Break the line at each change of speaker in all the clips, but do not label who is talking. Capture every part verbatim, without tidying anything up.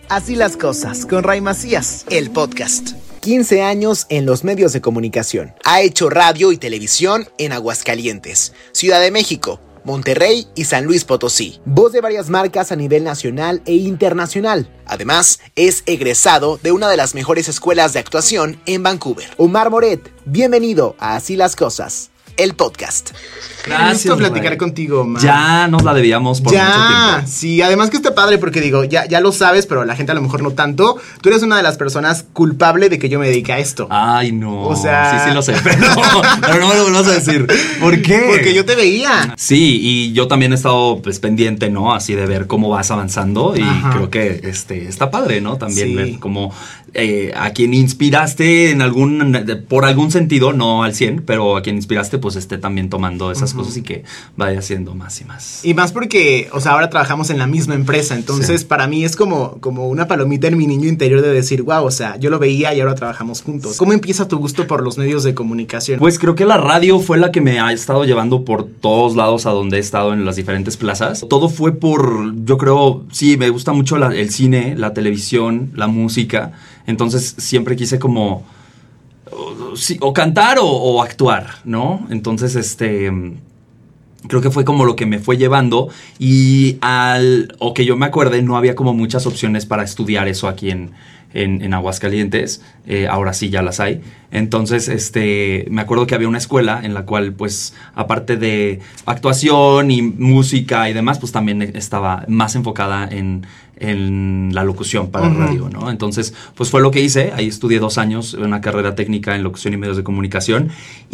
Así las cosas, con Ray Macías, el podcast. quince años en los medios de comunicación. Ha hecho radio y televisión en Aguascalientes, Ciudad de México, Monterrey y San Luis Potosí. Voz de varias marcas a nivel nacional e internacional. Además, es egresado de una de las mejores escuelas de actuación en Vancouver. Omar Moret, bienvenido a Así las cosas, el podcast.
Gracias.
Me gusta platicar Ray. contigo, man.
Ya nos la debíamos por
ya,
mucho tiempo.
Sí, además que está padre porque digo, ya, ya lo sabes, pero la gente a lo mejor no tanto. Tú eres una de las personas culpable de que yo me dedique a esto.
Ay, no.
O sea...
Sí, sí lo sé, pero, pero no me lo vuelvas a decir. ¿Por qué?
Porque yo te veía.
Sí, y yo también he estado pues, pendiente, ¿no? Así de ver cómo vas avanzando. Y
Ajá.
creo que este está padre, ¿no? También
sí.
ver cómo eh, a quien inspiraste en algún, por algún sentido, no al cien, pero a quien inspiraste, pues esté también tomando esas uh-huh. cosas y que vaya haciendo más y más.
Y más porque, o sea, ahora trabajamos en la misma empresa, entonces sí. para mí es como, como una palomita en mi niño interior de decir, wow, o sea, yo lo veía y ahora trabajamos juntos. ¿Cómo empieza tu gusto por los medios de comunicación?
Pues creo que la radio fue la que me ha estado llevando por todos lados a donde he estado en las diferentes plazas. Todo fue por, yo creo, sí, me gusta mucho la, el cine, la televisión, la música, entonces siempre quise como... O, sí, o cantar o, o actuar, ¿no? Entonces, este... creo que fue como lo que me fue llevando y al... o que yo me acuerde, no había como muchas opciones para estudiar eso aquí en, en, en Aguascalientes. Eh, ahora sí ya las hay. Entonces, este... me acuerdo que había una escuela en la cual, pues, aparte de actuación y música y demás, pues también estaba más enfocada en... en la locución para uh-huh. el radio, ¿no? Entonces, pues fue lo que hice. Ahí estudié dos años, una carrera técnica en locución y medios de comunicación.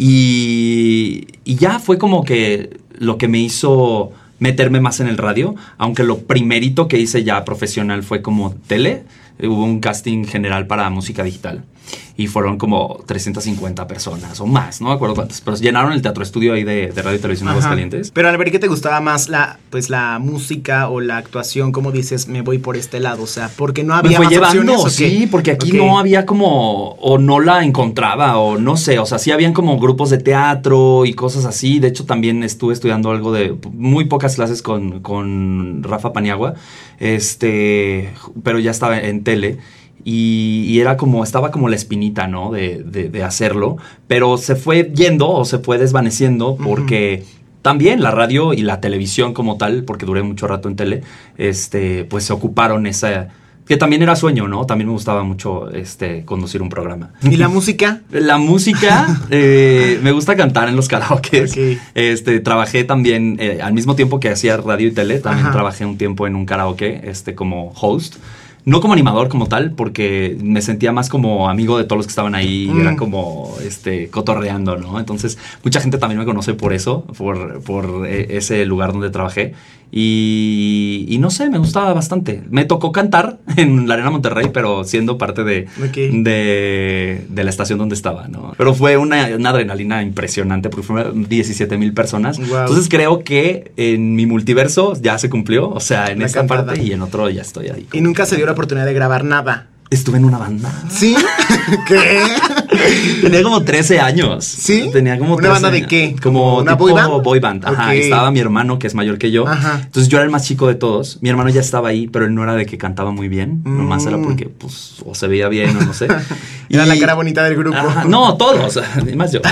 Y, y ya fue como que lo que me hizo meterme más en el radio. Aunque lo primerito que hice ya profesional fue como tele. Hubo un casting general para música digital. Y fueron como trescientas cincuenta personas o más, no me acuerdo cuántas, pero llenaron el teatro estudio ahí de, de Radio y Televisión de Aguascalientes.
Pero al ver, ¿qué te gustaba más la, pues, la música o la actuación? ¿Cómo dices, me voy por este lado? O sea, porque no había
me fue
más
llevando,
opciones, ¿o qué?
Sí, porque aquí
okay.
no había como, o no la encontraba, o no sé, o sea, sí habían como grupos de teatro y cosas así. De hecho, también estuve estudiando algo de, muy pocas clases con, con Rafa Paniagua, este, pero ya estaba en tele. Y, y era como, estaba como la espinita, ¿no? De, de, de hacerlo. Pero se fue yendo o se fue desvaneciendo porque uh-huh. también la radio y la televisión como tal, porque duré mucho rato en tele, este, pues se ocuparon esa... que también era sueño, ¿no? También me gustaba mucho este, conducir un programa.
¿Y la música?
La música, eh, me gusta cantar en los karaokes.
Okay.
Este, trabajé también, eh, al mismo tiempo que hacía radio y tele, también Ajá. trabajé un tiempo en un karaoke, este, como host. No como animador como tal, porque me sentía más como amigo de todos los que estaban ahí mm. y era como este, cotorreando, ¿no? Entonces, mucha gente también me conoce por eso, por, por ese lugar donde trabajé. Y, y no sé, me gustaba bastante. Me tocó cantar en la Arena Monterrey, pero siendo parte de,
okay.
de, de la estación donde estaba, ¿no? Pero fue una, una adrenalina impresionante porque fueron diecisiete mil personas.
Wow.
Entonces creo que en mi multiverso ya se cumplió. O sea, en
la
esta
cantada.
parte y en otro ya estoy ahí.
Y nunca se dio la oportunidad de grabar nada.
Estuve en una banda.
¿Sí? ¿Qué?
Tenía como trece años.
¿Sí?
Tenía como
¿Una banda
años.
de qué?
Como
¿Una
tipo
boy band?
boy band. Ajá.
Okay.
Estaba mi hermano, que es mayor que yo.
Ajá.
Entonces yo era el más chico de todos. Mi hermano ya estaba ahí, pero él no era de que cantaba muy bien. Mm. Nomás era porque, pues, o se veía bien o no sé.
Y era la cara bonita del grupo.
Ajá, no, todos. Además yo.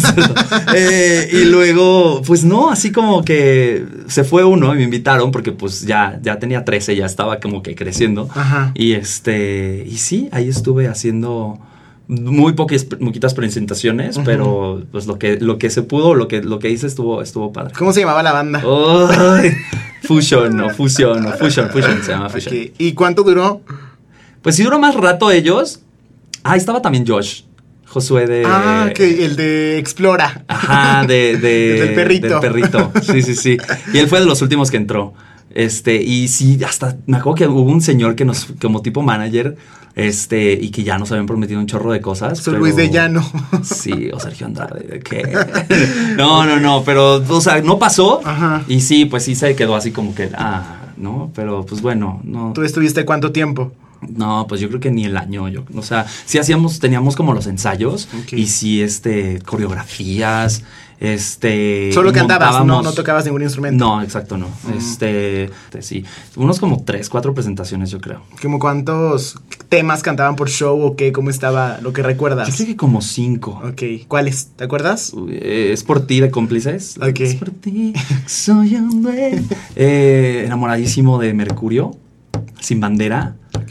eh, y luego, pues no, así como que se fue uno y me invitaron porque pues ya, ya tenía trece, ya estaba como que creciendo.
Ajá.
Y este, y sí, ahí estuve haciendo muy pocas, poquitas presentaciones, uh-huh. pero pues lo que, lo que se pudo, lo que, lo que hice estuvo, estuvo padre.
¿Cómo se llamaba la banda?
Oh, Fusion, o Fusion, o Fusion, Fusion, se llama Fusion.
Okay. ¿Y cuánto duró?
Pues sí duró más rato ellos. Ah, estaba también Josh. Josué de...
Ah, que el de Explora.
Ajá, de... de
del perrito.
Del perrito, sí, sí, sí. Y él fue de los últimos que entró. Este, y sí, hasta me acuerdo que hubo un señor que nos, como tipo manager, este, y que ya nos habían prometido un chorro de cosas.
Soy Luis de Llano.
Sí, o Sergio Andrade, ¿qué? No, no, no, pero, o sea, no pasó.
Ajá.
Y sí, pues sí se quedó así como que, ah, ¿no? Pero, pues bueno, no.
¿Tú estuviste cuánto tiempo?
No, pues yo creo que ni el año. Yo, o sea, sí hacíamos, teníamos como los ensayos
okay.
y sí, este, coreografías, este...
Solo cantabas, no, no tocabas ningún instrumento.
No, exacto, no. Mm. Este, este, sí, unos como tres, cuatro presentaciones, yo creo.
¿Como cuántos temas cantaban por show o qué? ¿Cómo estaba lo que recuerdas?
Yo creo que como cinco.
Ok, ¿cuáles? ¿Te acuerdas?
Eh, es por ti de Cómplices.
Ok.
Es por ti, soy un buen... eh, enamoradísimo de Mercurio, Sin Bandera.
Ok.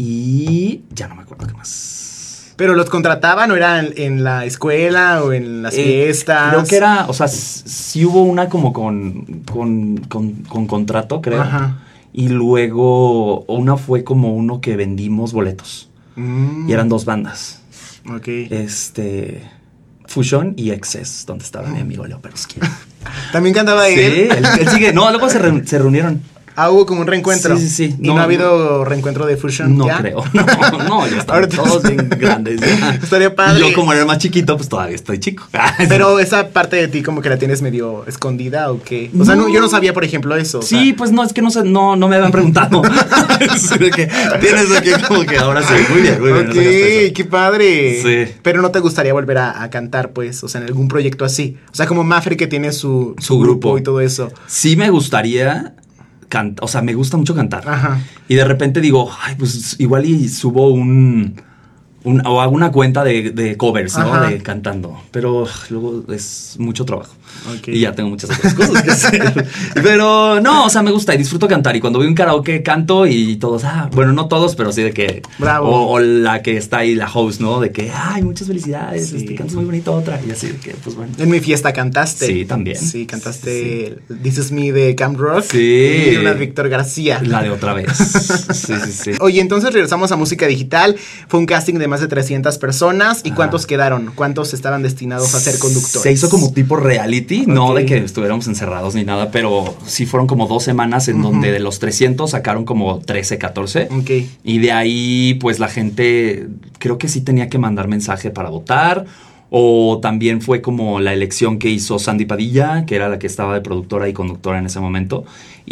Y ya no me acuerdo qué más.
¿Pero los contrataban o era en, en la escuela o en las eh, fiestas?
Creo que era, o sea, sí hubo una como con, con, con, con contrato, creo.
Ajá.
Y luego una fue como uno que vendimos boletos. Mm. Y eran dos bandas.
Ok.
Este... Fusion y Excess, donde estaba mm. mi amigo Leo Perusky.
¿También cantaba
sí,
él?
él, él sigue. No, luego se, re, se reunieron.
Ah, hubo como un reencuentro.
Sí, sí, sí.
¿Y no, no ha habido reencuentro de Fusion?
No
¿ya?
creo. No, no, ya están todos bien grandes. Ya.
Estaría padre.
Yo, como era más chiquito, pues todavía estoy chico.
Pero esa parte de ti como que la tienes medio escondida ¿o qué? O no. sea, no, yo no sabía, por ejemplo, eso.
Sí,
o sea.
pues no, es que no sé, no, no me habían preguntado. Es que tienes aquí como que ahora sí. Muy bien, muy bien.
Ok, no qué padre.
Sí.
Pero no te gustaría volver a, a cantar, pues, o sea, en algún proyecto así. O sea, como Mafre que tiene su, su, su grupo. grupo y todo eso.
Sí me gustaría... Canta, o sea, me gusta mucho cantar.
Ajá.
Y de repente digo, ay, pues igual y subo un... un o hago una cuenta de, de covers, ¿no? Ajá. De cantando. Pero luego es mucho trabajo. Okay. Y ya tengo muchas otras cosas que hacer. Pero no, o sea, me gusta y disfruto cantar. Y cuando voy a un karaoke canto y todos, ah, bueno, no todos, pero sí de que...
Bravo.
O, o la que está ahí, la host, ¿no? De que, ay, muchas felicidades, sí. este, cantas muy bonito otra. Y así de que, pues bueno.
En mi fiesta cantaste.
Sí, también.
Sí, cantaste sí. This Is Me de Camp Rock.
Sí.
Y una de Víctor García.
La de otra vez. Sí, sí, sí.
Oye, entonces regresamos a música digital. Fue un casting de más de trescientas personas. ¿Y ah. cuántos quedaron? ¿Cuántos estaban destinados a ser conductores?
Se hizo como tipo reality, okay. no de que estuviéramos encerrados ni nada, pero sí fueron como dos semanas en uh-huh. donde de los trescientos sacaron como trece, catorce.
Okay.
Y de ahí, pues la gente creo que sí tenía que mandar mensaje para votar. O también fue como la elección que hizo Sandy Padilla, que era la que estaba de productora y conductora en ese momento.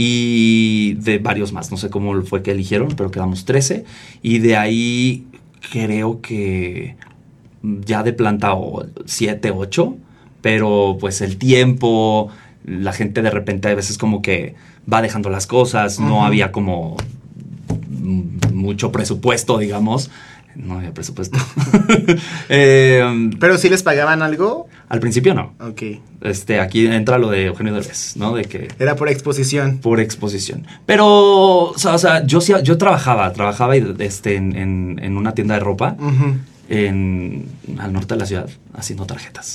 Y de varios más, no sé cómo fue que eligieron, pero quedamos trece. Y de ahí creo que ya de planta o siete, ocho. Pero pues el tiempo, la gente de repente a veces como que va dejando las cosas, uh-huh. no había como mucho presupuesto, digamos. No había presupuesto. eh,
¿Pero sí les pagaban algo?
Al principio no.
Ok.
Este, aquí entra lo de Eugenio Derbez, ¿no? De que...
Era por exposición.
Por exposición. Pero, o sea, o sea yo, yo trabajaba, trabajaba este, en, en, en una tienda de ropa uh-huh. en, al norte de la ciudad, haciendo tarjetas.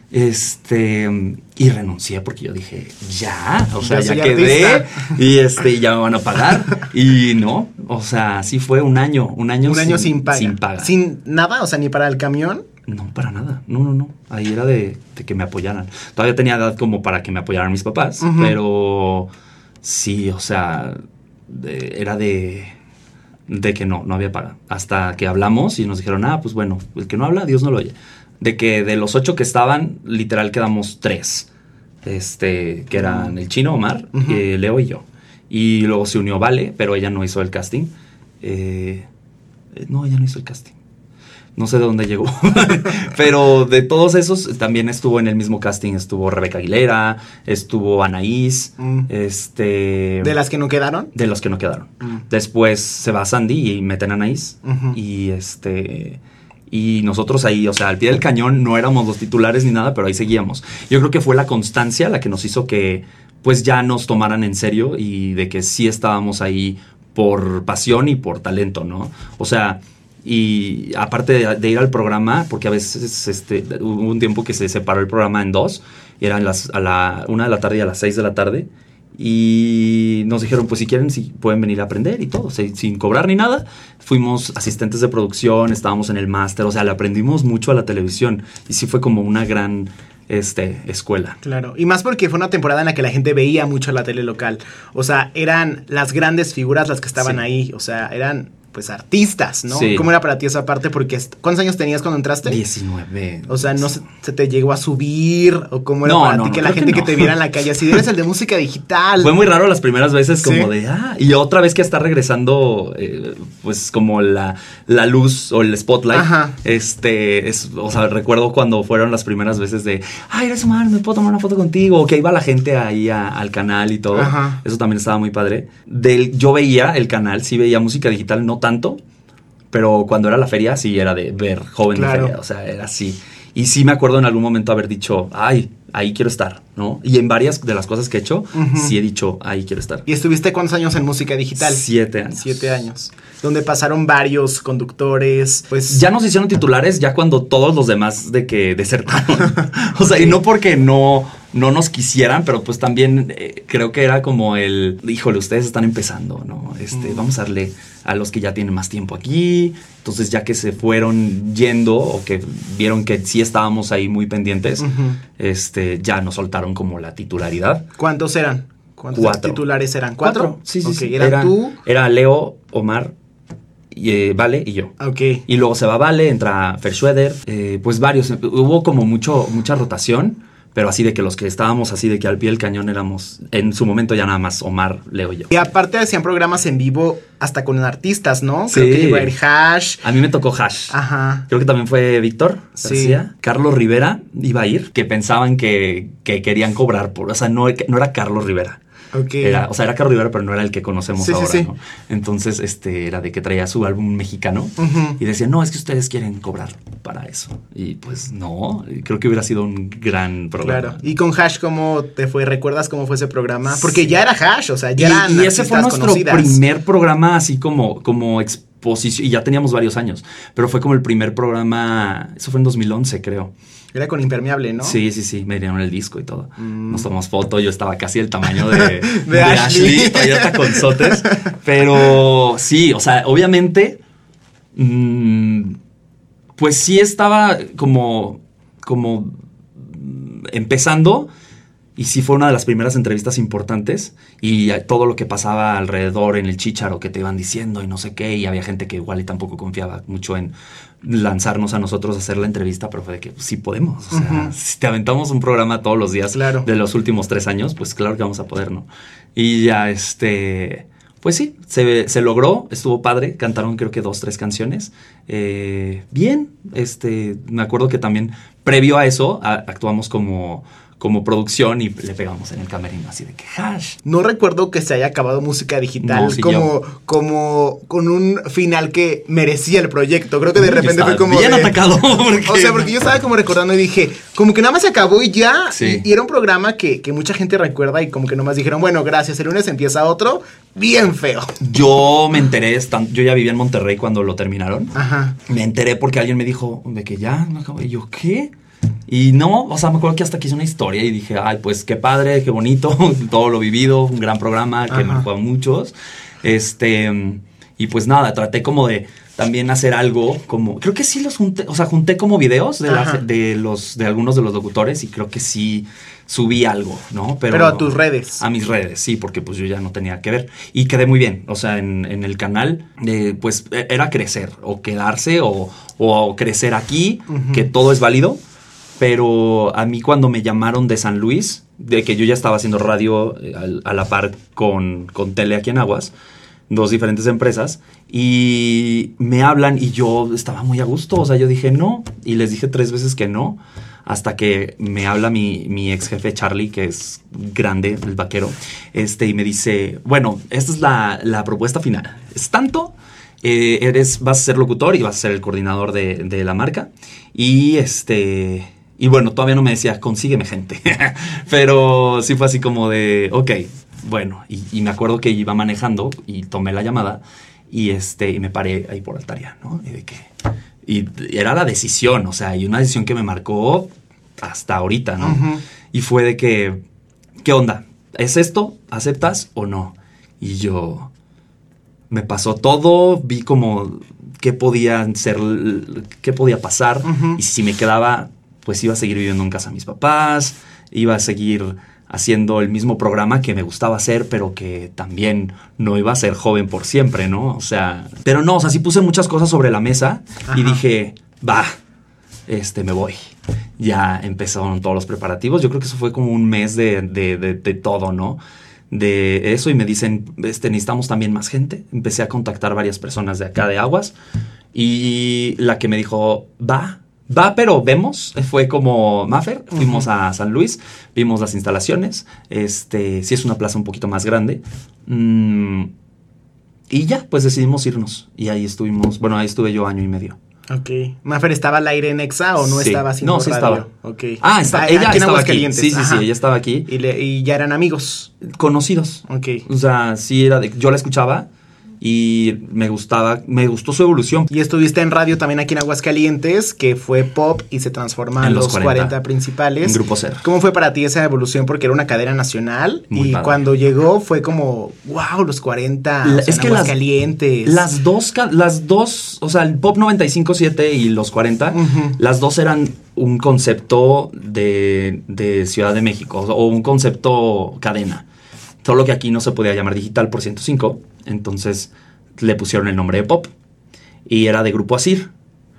Este, y renuncié porque yo dije, ya, o sea, ya, ya quedé artista. Y este, ya me van a pagar. Y no, o sea, sí fue un año, un año,
un
sin,
año sin paga.
Sin paga.
Sin nada, o sea, ni para el camión.
No, para nada, no, no, no. Ahí era de, de que me apoyaran. Todavía tenía edad como para que me apoyaran mis papás, uh-huh. pero sí, o sea, de, era de... de que no, no había paga. Hasta que hablamos y nos dijeron, ah, pues bueno, el que no habla, Dios no lo oye. De que de los ocho que estaban, literal quedamos tres. Este, que eran el Chino, Omar, uh-huh. eh, Leo y yo. Y luego se unió Vale, pero ella no hizo el casting. Eh, no, ella no hizo el casting. No sé de dónde llegó. Pero de todos esos, también estuvo en el mismo casting. Estuvo Rebeca Aguilera, estuvo Anaís. Mm. Este,
¿De las que no quedaron?
De los que no quedaron. Mm. Después se va Sandy y meten a Anaís. Uh-huh. Y este... Y nosotros ahí, o sea, al pie del cañón no éramos los titulares ni nada, pero ahí seguíamos. Yo creo que fue la constancia la que nos hizo que pues ya nos tomaran en serio y de que sí estábamos ahí por pasión y por talento, ¿no? O sea, y aparte de, de ir al programa, porque a veces este, hubo un tiempo que se separó el programa en dos, y eran las, a la una de la tarde y a las seis de la tarde, y nos dijeron, pues si quieren, si pueden venir a aprender y todo, sin, sin cobrar ni nada. Fuimos asistentes de producción, estábamos en el máster, o sea, le aprendimos mucho a la televisión y sí fue como una gran este, escuela.
Claro, y más porque fue una temporada en la que la gente veía mucho la tele local, o sea, eran las grandes figuras las que estaban sí. ahí, o sea, eran... pues artistas, ¿no?
Sí.
¿Cómo era para ti esa parte? Porque ¿cuántos años tenías cuando entraste?
diecinueve.
O sea, ¿no se, se te llegó a subir? ¿O cómo era
No,
para
no,
ti
no,
que la
creo
gente
que
que,
no.
te viera en la calle así, eres el de música digital?
Fue muy raro las primeras veces como
¿Sí?
de, ah, y otra vez que está regresando, eh, pues como la, la luz o el spotlight.
Ajá.
Este, es, o sea, recuerdo cuando fueron las primeras veces de, ay, eres humano, me puedo tomar una foto contigo, o que iba la gente ahí a, al canal y todo.
Ajá.
Eso también estaba muy padre. Del, yo veía el canal, sí veía música digital, no tanto, pero cuando era la feria sí era de ver joven
Claro.
de feria, o sea, era así. Y sí me acuerdo en algún momento haber dicho, ay, ahí quiero estar, ¿no? Y en varias de las cosas que he hecho,
Uh-huh.
sí he dicho, ahí quiero estar.
¿Y estuviste cuántos años en música digital?
Siete años.
Siete años. Donde pasaron varios conductores, pues...
Ya nos hicieron titulares ya cuando todos los demás de que desertaron. O sea, y no porque no, no nos quisieran, pero pues también eh, creo que era como el, híjole, ustedes están empezando, ¿no? Este,
Mm.
vamos a darle a los que ya tienen más tiempo aquí. Entonces, ya que se fueron yendo o que vieron que sí estábamos ahí muy pendientes,
Ujú.
este, ya nos soltaron como la titularidad.
¿Cuántos eran? ¿Cuántos
Cuatro.
titulares eran? ¿Cuatro?
Sí, sí,
Ok,
sí.
¿eran
Era,
tú?
Era Leo, Omar, y, eh, Vale y yo.
Ok.
Y luego se va Vale, entra Fer Schroeder, eh, pues varios. Hubo como mucho, mucha rotación, pero así de que los que estábamos así de que al pie del cañón éramos, en su momento ya nada más Omar, Leo y yo.
Y aparte hacían programas en vivo hasta con artistas, ¿no?
Sí.
Creo que llegó a ir Hash.
A mí me tocó Hash.
Ajá.
Creo que también fue Víctor
Sí.
García. Carlos Rivera iba a ir, que pensaban que, que querían cobrar por... O sea, no, no era Carlos Rivera.
Ok.
Era, o sea, era Carlos Rivera, pero no era el que conocemos
Sí, sí,
ahora,
sí.
¿no? Entonces, este, era de que traía su álbum mexicano
Ujú.
y decía, no, es que ustedes quieren cobrar para eso. Y pues no, creo que hubiera sido un gran programa.
Claro. ¿Y con Hash cómo te fue? ¿Recuerdas cómo fue ese programa? Porque ya era Hash, o sea, ya
Y,
eran
y ese fue
artistas
nuestro
conocidas.
primer programa así como, como exposición, y ya teníamos varios años, pero fue como el primer programa, eso fue en dos mil once, creo.
Era con Impermeable, ¿no?
Sí, sí, sí, me dieron el disco y todo.
Mm.
Nos tomamos foto, yo estaba casi el tamaño de,
De
de
Ashley.
Ashley, todavía taconzotes. Pero sí, o sea, obviamente, mmm, pues sí estaba como, como mm, empezando. Y sí fue una de las primeras entrevistas importantes y todo lo que pasaba alrededor en el chícharo que te iban diciendo y no sé qué. Y había gente que igual y tampoco confiaba mucho en lanzarnos a nosotros a hacer la entrevista, pero fue de que pues, sí podemos. O sea,
Ujú.
si te aventamos un programa todos los días
Claro.
de los últimos tres años, pues claro que vamos a poder, ¿no? Y ya este... Pues sí, se, se logró, estuvo padre, cantaron creo que dos, tres canciones. Eh, bien, este, me acuerdo que también previo a eso a, actuamos como, como producción y le pegamos en el camerino así de que Hash.
No recuerdo que se haya acabado música digital
No, sí,
como, como con un final que merecía el proyecto. Creo que de
Uy,
repente fue
estaba
como.
bien
de-
atacado. Porque...
O sea, porque yo estaba como recordando y dije, como que nada más se acabó y ya.
Sí.
Y, y era un programa que, que mucha gente recuerda y como que nomás dijeron, bueno, gracias, el lunes empieza otro, bien feo.
Yo me enteré, estan- yo ya vivía en Monterrey cuando lo terminaron.
Ajá.
Me enteré porque alguien me dijo de que ya, no acabó. Y yo, ¿qué? Y no, o sea, me acuerdo que hasta que hice una historia y dije, ay, pues qué padre, qué bonito, todo lo vivido, un gran programa que
Ajá.
marcó a muchos. Este, y pues nada, traté como de también hacer algo como, creo que sí los junté, o sea, junté como videos de, la-
Ajá.
de los, de algunos de los locutores y creo que sí subí algo, ¿no?
Pero a tus redes.
A mis redes, sí, porque pues yo ya no tenía que ver. Y quedé muy bien, o sea, en, en el canal, eh, pues e- era crecer o quedarse o, o crecer aquí,
Ujú.
que todo es válido. Pero a mí cuando me llamaron de San Luis, de que yo ya estaba haciendo radio eh, al- a, la par con, con tele aquí en Aguas, dos diferentes empresas, y me hablan y yo estaba muy a gusto, o sea, yo dije no, y les dije tres veces que no, hasta que me habla mi, mi ex jefe Charlie, que es grande, el vaquero, este, y me dice, bueno, esta es la, la propuesta final, es tanto... Eh, eres, vas a ser locutor y vas a ser el coordinador de, de la marca. Y este. Y bueno, todavía no me decía, consígueme gente. Pero sí fue así como de, ok, bueno. Y, y me acuerdo que iba manejando y tomé la llamada y este y me paré ahí por Altaria, ¿no? Y de que. Y era la decisión, o sea, y una decisión que me marcó hasta ahorita, ¿no?
Ujú.
Y fue de que, ¿qué onda? ¿Es esto? ¿Aceptas o no? Y yo. Me pasó todo, vi como qué podía ser, qué podía pasar.
Ujú.
Y si me quedaba, pues iba a seguir viviendo en casa de mis papás, iba a seguir haciendo el mismo programa que me gustaba hacer, pero que también no iba a ser joven por siempre, ¿no? O sea, pero no, o sea, sí puse muchas cosas sobre la mesa. Ajá. Y dije, va, este, me voy. Ya empezaron todos los preparativos. Yo creo que eso fue como un mes de, de, de, de todo, ¿no? De eso, y me dicen, este, necesitamos también más gente. Empecé a contactar varias personas de acá de Aguas, y la que me dijo, va, va, pero vemos, fue como Maffer. Fuimos uh-huh. a San Luis, vimos las instalaciones, este, sí es una plaza un poquito más grande, mm, y ya, pues decidimos irnos, y ahí estuvimos, bueno, ahí estuve yo año y medio.
Ok. ¿Maffer estaba al aire en Exa o no sí. estaba haciendo
no, sí
radio?
Estaba.
Okay.
Ah, está,
ah,
ella
aquí
estaba aquí.
Calientes.
Sí, sí, Ajá. sí, ella estaba aquí.
¿Y, le, ¿Y ya eran amigos?
Conocidos.
Ok.
O sea, sí era de, yo la escuchaba y me gustaba, me gustó su evolución.
Y estuviste en radio también aquí en Aguascalientes, que fue pop y se transforma en, en los, los cuarenta, cuarenta principales.
En Grupo Ser.
¿Cómo fue para ti esa evolución? Porque era una cadena nacional. Muy y padre. Cuando llegó fue como, wow, los cuarenta,
la,
o sea,
es
en
que
Aguascalientes.
Las, las dos, las dos, o sea, el pop noventa y cinco punto siete y los cuarenta, uh-huh. las dos eran un concepto de, de Ciudad de México, o un concepto cadena. Solo que aquí no se podía llamar digital por ciento cinco, entonces le pusieron el nombre de pop. Y era de Grupo Asir.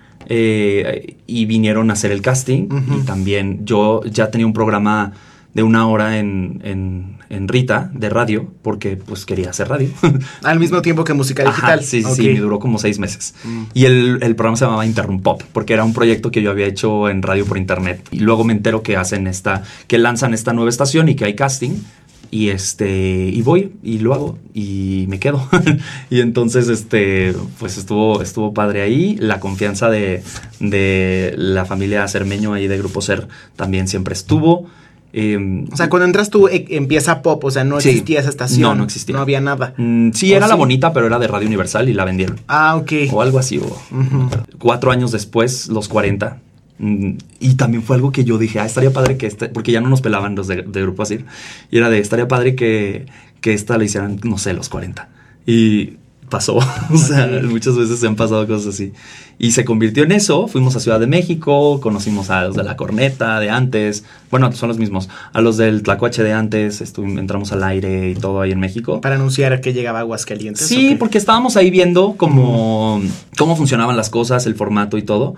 Eh, y vinieron a hacer el casting. Uh-huh. Y también yo ya tenía un programa de una hora en, en, en Rita, de radio, porque pues quería hacer radio.
Al mismo tiempo que música digital.
Ajá, sí, okay. sí, me duró como seis meses. Uh-huh. Y el, el programa se llamaba Interrumpop, porque era un proyecto que yo había hecho en radio por internet. Y luego me entero que hacen esta, que lanzan esta nueva estación y que hay casting. Y este, y voy, y lo hago, y me quedo. Y entonces, este, pues estuvo, estuvo padre ahí. La confianza de, de la familia Cermeño ahí de Grupo Ser también siempre estuvo. Eh,
o sea, cuando entras tú, eh, empieza pop, o sea, no
sí,
existía esa estación.
No, no existía.
No había nada.
Mm, sí, era sí? La bonita, pero era de Radio Universal y la vendieron.
Ah, ok.
O algo así. O, uh-huh. Cuatro años después, los cuarenta. Y también fue algo que yo dije, ah, estaría padre que este, porque ya no nos pelaban los de, de Grupo Asir, y era de, estaría padre que, que esta la hicieran, no sé, los cuarenta. Y pasó, o sea, okay. muchas veces se han pasado cosas así. Y se convirtió en eso, fuimos a Ciudad de México, conocimos a los de La Corneta de antes, bueno, son los mismos, a los del Tlacuache de antes, estuvimos, entramos al aire y todo ahí en México.
Para anunciar que llegaba Aguascalientes.
Sí, porque estábamos ahí viendo cómo, uh-huh. cómo funcionaban las cosas, el formato y todo.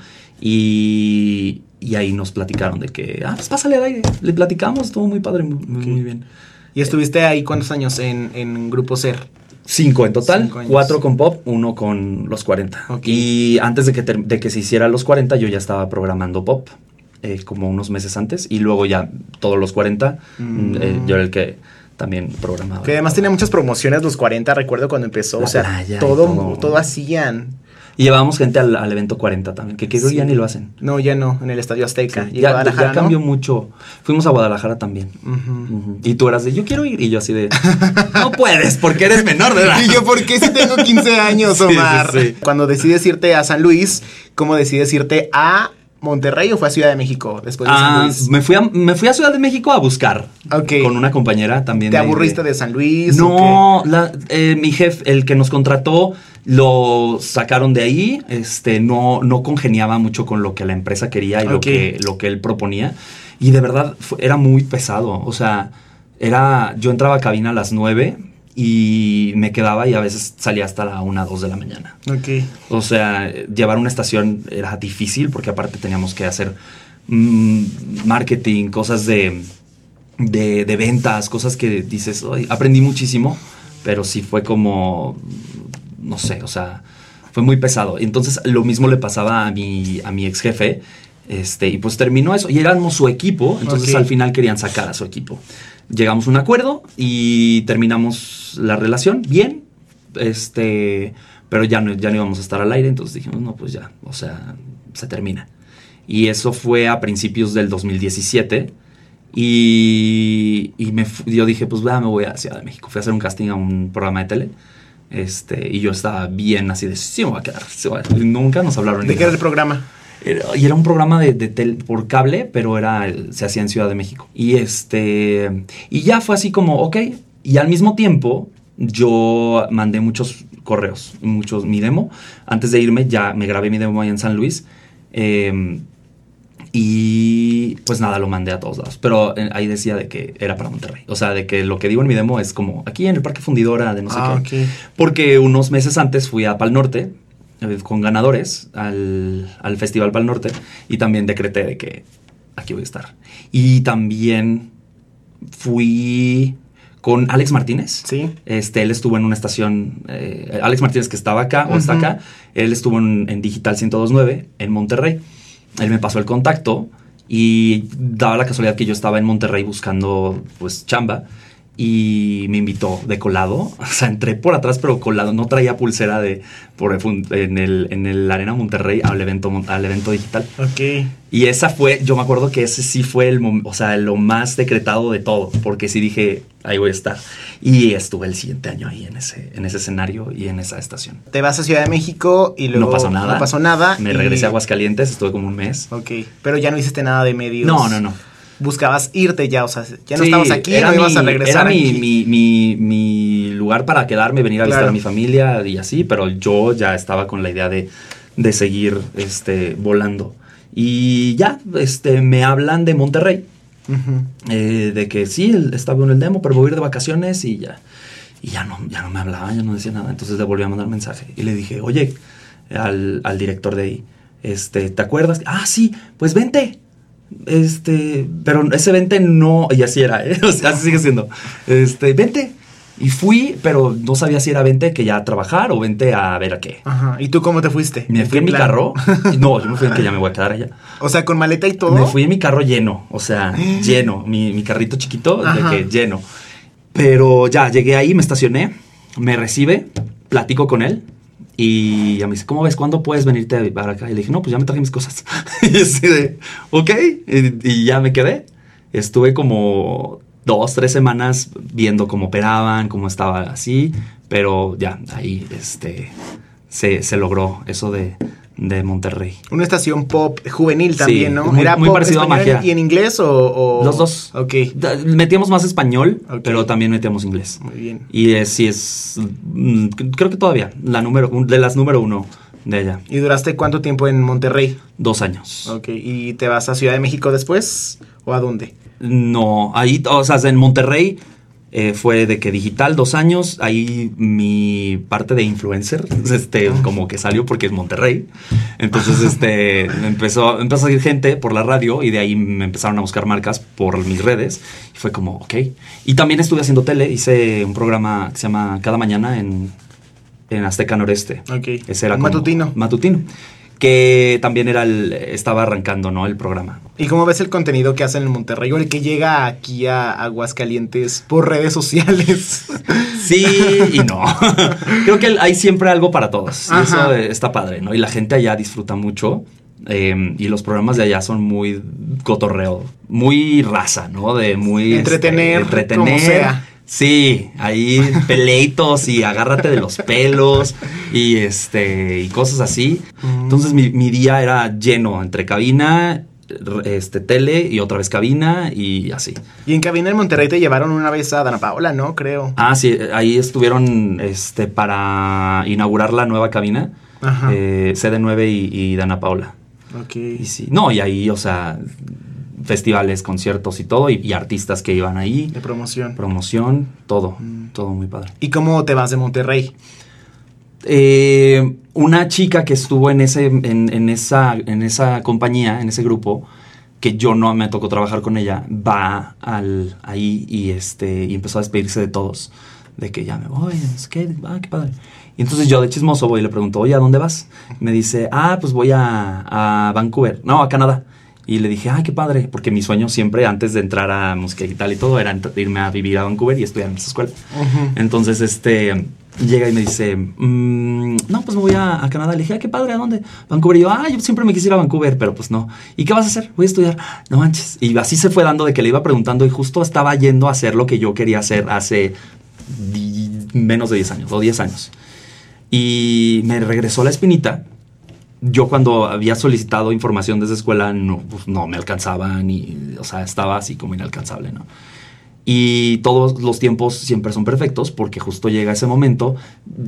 Y, y ahí nos platicaron de que, ah, pues pásale al aire. Le platicamos, estuvo muy padre, muy, okay. muy bien.
¿Y estuviste ahí cuántos años en, en Grupo Ser?
Cinco en total, Cinco cuatro con pop, uno con los cuarenta. Okay. Y antes de que, ter- de que se hiciera los cuarenta, yo ya estaba programando pop, eh, como unos meses antes. Y luego ya todos los cuarenta, mm. eh, yo era el que también programaba.
Que además tenía muchas promociones los cuarenta, recuerdo cuando empezó. La o sea, todo, todo, todo hacían.
Y llevábamos gente al, al evento cuarenta también, que creo que sí. ya ni lo hacen.
No, ya no, en el Estadio Azteca.
Sí, ya, ya cambió ¿no? mucho. Fuimos a Guadalajara también. Uh-huh. Uh-huh. Y tú eras de, yo quiero ir. Y yo así de, no puedes, porque eres menor de edad.
Y yo, ¿por qué si tengo quince años, Omar? Sí, sí, sí. Cuando decides irte a San Luis, ¿cómo decides irte a Monterrey o fue a Ciudad de México después de
ah,
San Luis?
Me fui, a, me fui a Ciudad de México a buscar.
Okay.
Con una compañera también.
¿Te de, aburriste de, de San Luis?
No, la, eh, mi jefe, el que nos contrató, lo sacaron de ahí. Este, no, no congeniaba mucho con lo que la empresa quería y okay. lo, que, lo que él proponía. Y de verdad fue, era muy pesado. O sea, era, yo entraba a cabina a las nueve y me quedaba y a veces salía hasta la una, dos de la mañana.
Okay.
O sea, llevar una estación era difícil porque aparte teníamos que hacer mmm, marketing, cosas de, de, de ventas, cosas que dices, ay, aprendí muchísimo, pero sí fue como, no sé, o sea, fue muy pesado. Entonces lo mismo le pasaba a mi, a mi ex jefe, este, y pues terminó eso. Y éramos su equipo, entonces okay. al final querían sacar a su equipo. Llegamos a un acuerdo y terminamos la relación bien, este, pero ya no, ya no íbamos a estar al aire, entonces dijimos, no, pues ya, o sea, se termina. Y eso fue a principios del dos mil diecisiete y, y me, yo dije, pues ya me voy a Ciudad de México. Fui a hacer un casting a un programa de tele, este, y yo estaba bien así de, sí me voy a quedar. Sí me voy a, nunca nos hablaron.
¿De qué era el programa?
Era, y era un programa de, de tel, por cable, pero era se hacía en Ciudad de México. Y este y ya fue así como, ok. Y al mismo tiempo, yo mandé muchos correos, muchos, mi demo. Antes de irme, ya me grabé mi demo ahí en San Luis. Eh, Y pues nada, lo mandé a todos lados. Pero eh, ahí decía de que era para Monterrey. O sea, de que lo que digo en mi demo es como aquí en el Parque Fundidora de no sé
ah,
qué.
Okay.
Porque unos meses antes fui a Pal Norte eh, con ganadores al, al Festival Pal Norte. Y también decreté de que aquí voy a estar. Y también fui con Alex Martínez.
Sí.
Este, él estuvo en una estación. Eh, Alex Martínez, que estaba acá o
uh-huh.
está acá. Él estuvo en, en Digital ciento dos punto nueve en Monterrey. Él me pasó el contacto y daba la casualidad que yo estaba en Monterrey buscando pues chamba y me invitó de colado. O sea, entré por atrás pero colado. No traía pulsera de por en el en el Arena Monterrey al evento al evento digital.
Ok.
Y esa fue, yo me acuerdo que ese sí fue el, o sea, lo más decretado de todo, porque sí dije, ahí voy a estar. Y estuve el siguiente año ahí en ese, en ese escenario y en esa estación.
Te vas a Ciudad de México y luego
no pasó nada.
No pasó nada.
Me
y...
regresé a Aguascalientes, estuve como un mes.
Ok, pero ya no hiciste nada de medios.
No, no, no.
Buscabas irte ya, o sea, ya no
sí,
estabas aquí, no
mi,
ibas a regresar
Era mi,
aquí.
mi, mi, mi lugar para quedarme, venir a
claro.
visitar a mi familia y así, pero yo ya estaba con la idea de, de seguir este, volando. Y ya, este, me hablan de Monterrey, uh-huh. eh, de que sí, estaba en el demo, pero voy a ir de vacaciones y ya. Y ya no, ya no me hablaba, ya no decía nada. Entonces le volví a mandar mensaje y le dije, oye, al, al director de ahí, este, ¿te acuerdas? Ah, sí, pues vente. Este, pero ese vente no, y así era, ¿eh? O sea, así sigue siendo. Este, vente. Y fui, pero no sabía si era vente que ya a trabajar o vente a ver a qué.
Ajá. ¿Y tú cómo te fuiste?
Me fui en mi carro. No, yo me fui en que ya me voy a quedar allá.
O sea, con maleta y todo.
Me fui en mi carro lleno, o sea, lleno. Mi, mi carrito chiquito,
Ajá.
de que lleno. Pero ya, llegué ahí, me estacioné, me recibe, platico con él. Y ya me dice, ¿cómo ves? ¿Cuándo puedes venirte para acá? Y le dije, no, pues ya me traje mis cosas. Y así de, ok. Y, y ya me quedé. Estuve como dos, tres semanas viendo cómo operaban, cómo estaba así. Pero ya, ahí este, se, se logró eso de, de Monterrey.
Una estación pop juvenil también,
sí,
¿no?
Muy,
¿Era
muy
pop
parecido a Magia.
¿Y en inglés o, o...?
Los dos.
Ok.
Metíamos más español,
okay.
pero también metíamos inglés.
Muy bien.
Y es, sí es, mm, creo que todavía, la número, de las número uno de allá.
¿Y duraste cuánto tiempo en Monterrey?
Dos años.
Ok. ¿Y te vas a Ciudad de México después? ¿O a dónde?
No, ahí, o sea, en Monterrey eh, fue de que digital dos años. Ahí mi parte de influencer, este, oh. como que salió porque es Monterrey. Entonces, este, empezó, empezó a salir gente por la radio y de ahí me empezaron a buscar marcas por mis redes. Y fue como, ok. Y también estuve haciendo tele. Hice un programa que se llama Cada Mañana en, en Azteca Noreste.
Ok.
Ese era como
matutino.
Matutino. Que también era el, estaba arrancando, ¿no? El programa.
¿Y cómo ves el contenido que hacen en Monterrey o el que llega aquí a Aguascalientes por redes sociales?
Sí y no. Creo que hay siempre algo para todos. Y eso está padre, ¿no? Y la gente allá disfruta mucho. Eh, y los programas de allá son muy cotorreo, muy raza, ¿no? De muy...
Entretener,
este, entretener.
Como sea.
Sí, ahí peleitos y agárrate de los pelos y este y cosas así. Mm. Entonces mi, mi día era lleno entre cabina, este tele y otra vez cabina y así.
Y en cabina en Monterrey te llevaron una vez a Dana Paola, ¿no? Creo.
Ah, sí, ahí estuvieron este para inaugurar la nueva cabina, eh, C D nueve y, y Dana Paola.
Ok.
Y sí, no, y ahí, o sea, festivales, conciertos y todo, y, y artistas que iban ahí.
De promoción.
Promoción, todo, mm. todo muy padre.
¿Y cómo te vas de Monterrey?
Eh, una chica que estuvo en ese, en, en esa, en esa compañía, en ese grupo, que yo no me tocó trabajar con ella, va al, ahí y este, y empezó a despedirse de todos. De que ya me voy, es que, ah, qué padre. Y entonces yo de chismoso voy y le pregunto, oye, ¿a dónde vas? Me dice, ah, pues voy a, a Vancouver, no, a Canadá. Y le dije, ay, qué padre, porque mi sueño siempre, antes de entrar a música digital y todo, era irme a vivir a Vancouver y estudiar en esa escuela. Uh-huh. Entonces, este, llega y me dice, mmm, no, pues me voy a, a Canadá. Le dije, ay, qué padre, ¿a dónde? Vancouver. Y yo, ah, yo siempre me quisiera ir a Vancouver, pero pues no. ¿Y qué vas a hacer? Voy a estudiar. No manches. Y así se fue dando de que le iba preguntando y justo estaba yendo a hacer lo que yo quería hacer hace di- menos de diez años o diez años. Y me regresó la espinita. Yo cuando había solicitado información de esa escuela no, pues no me alcanzaba ni, o sea, estaba así como inalcanzable, ¿no? Y todos los tiempos siempre son perfectos porque justo llega ese momento.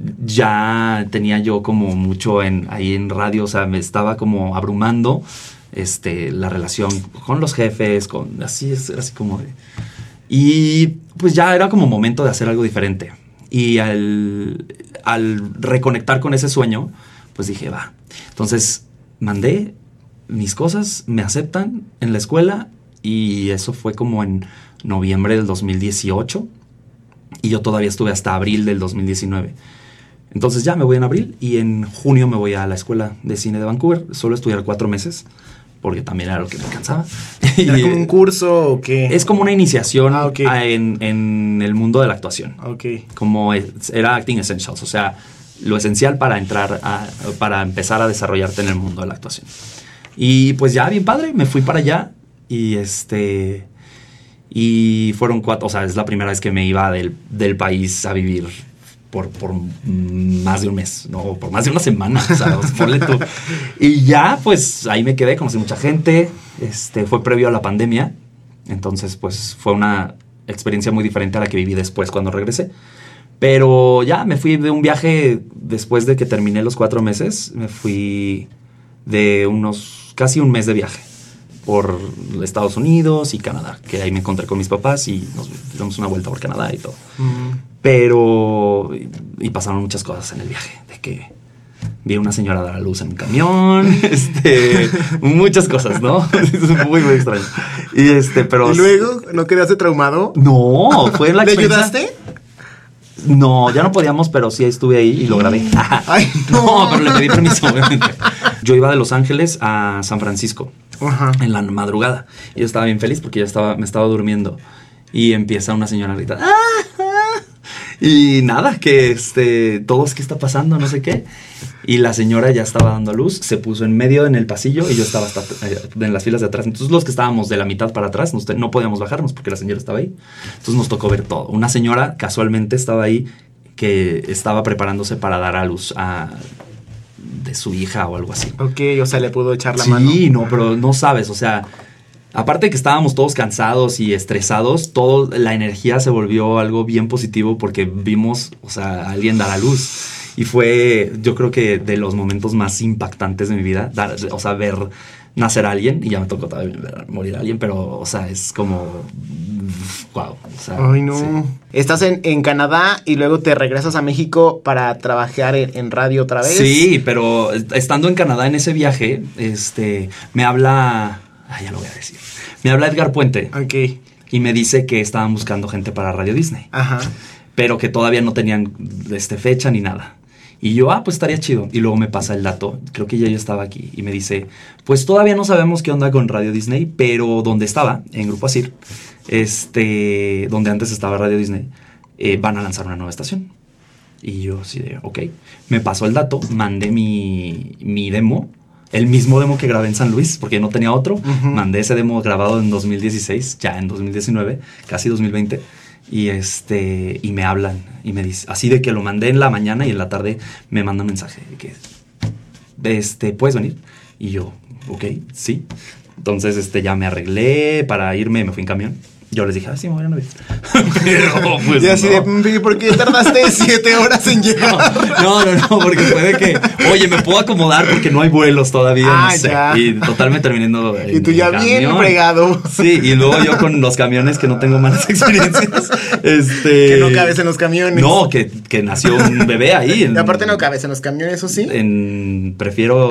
Ya tenía yo como mucho en, ahí en radio, o sea, me estaba como abrumando este, la relación con los jefes, con así es, era así como de... Y pues ya era como momento de hacer algo diferente. Y al, al reconectar con ese sueño, pues dije, va. Entonces mandé mis cosas, me aceptan en la escuela y eso fue como en noviembre del dos mil dieciocho y yo todavía estuve hasta abril del dos mil diecinueve. Entonces ya me voy en abril y en junio me voy a la escuela de cine de Vancouver. Solo estudiar cuatro meses porque también era lo que me alcanzaba.
¿Era como un curso o qué?
Es como una iniciación
ah, okay.
a, en, en el mundo de la actuación.
Okay.
Como es, era Acting Essentials, o sea, lo esencial para entrar, a, para empezar a desarrollarte en el mundo de la actuación. Y pues ya, bien padre, me fui para allá y este... Y fueron cuatro, o sea, es la primera vez que me iba del, del país a vivir por, por más de un mes, no, por más de una semana, o sea, ponle tú. Y ya, pues, ahí me quedé, conocí mucha gente, este, fue previo a la pandemia, entonces, pues, fue una experiencia muy diferente a la que viví después cuando regresé. Pero ya, me fui de un viaje, después de que terminé los cuatro meses, me fui de unos, casi un mes de viaje por Estados Unidos y Canadá, que ahí me encontré con mis papás y nos dimos una vuelta por Canadá y todo. Uh-huh. Pero, y, y pasaron muchas cosas en el viaje, de que vi a una señora dar a luz en un camión, este, muchas cosas, ¿no? Es muy, muy extraño. Y este, pero...
¿Y luego? ¿No quedaste traumado?
No, fue en la
¿Le ayudaste?
No, ya no podíamos, pero sí estuve ahí y lo grabé.
Ay,
no. no, pero le pedí permiso, obviamente. Yo iba de Los Ángeles a San Francisco. Ajá. En la madrugada. Y yo estaba bien feliz porque ya estaba, me estaba durmiendo. Y empieza una señora a gritar. ¡Ah! ¡Ah! Y nada, que este, todos, ¿qué está pasando? No sé qué. Y la señora ya estaba dando a luz, se puso en medio en el pasillo y yo estaba hasta en las filas de atrás. Entonces los que estábamos de la mitad para atrás nos, no podíamos bajarnos porque la señora estaba ahí. Entonces nos tocó ver todo. Una señora casualmente estaba ahí que estaba preparándose para dar a luz a... de su hija o algo así.
Ok, o sea, le pudo echar la
sí,
mano.
Sí, no, pero no sabes, o sea, aparte de que estábamos todos cansados y estresados, todo, la energía se volvió algo bien positivo porque vimos, o sea, a alguien dar a luz. Y fue, yo creo que de los momentos más impactantes de mi vida, dar, o sea, ver nacer a alguien, y ya me tocó todavía ver morir a alguien, pero, o sea, es como... wow. O sea,
ay, no.
Sí.
Estás en, en Canadá y luego te regresas a México para trabajar en, en radio otra vez.
Sí, pero estando en Canadá en ese viaje, este, me habla... Ay, ya lo voy a decir. Me habla Edgar Puente.
Ok.
Y me dice que estaban buscando gente para Radio Disney.
Ajá.
Pero que todavía no tenían este, fecha ni nada. Y yo, ah, pues estaría chido. Y luego me pasa el dato, creo que ya yo estaba aquí, y me dice, pues todavía no sabemos qué onda con Radio Disney, pero donde estaba, en Grupo Asir, este, donde antes estaba Radio Disney, eh, van a lanzar una nueva estación. Y yo así de, ok. Me pasó el dato, mandé mi, mi demo, el mismo demo que grabé en San Luis, porque no tenía otro. Uh-huh. Mandé ese demo grabado en dos mil dieciséis, ya en dos mil diecinueve, casi dos mil veinte. Y este y me hablan y me dicen, así de que lo mandé en la mañana y en la tarde me mandan un mensaje de que este, ¿puedes venir? Y yo, ok, sí. Entonces este, ya me arreglé para irme, me fui en camión. Yo les dije, ah, sí, me voy a una vez. Pero, pues,
y así no. de, ¿por qué tardaste siete horas en llegar?
No, no, no, porque puede que, oye, me puedo acomodar porque no hay vuelos todavía, ah, no sé. Ya. Y total me terminando en,
y tú ya bien fregado.
Sí, y luego yo con los camiones que no tengo malas experiencias. Este,
que no cabes en los camiones.
No, que, que nació un bebé ahí. En,
y aparte no cabes en los camiones, ¿o sí?
En, prefiero,